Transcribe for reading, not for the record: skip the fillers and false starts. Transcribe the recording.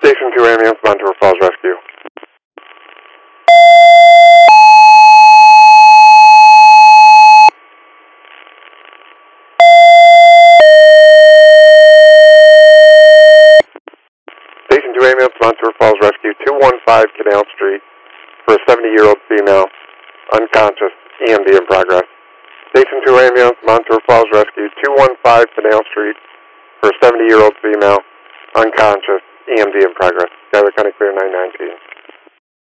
Station 2 ambulance, Montour Falls Rescue. Station 2 ambulance, Montour Falls Rescue, 215 Canal Street for a 70-year-old female, unconscious, EMD in progress. Station 2 ambulance, Montour Falls Rescue, 215 Canal Street for a 70-year-old female, unconscious, EMD in progress. Schuyler County Clear 919.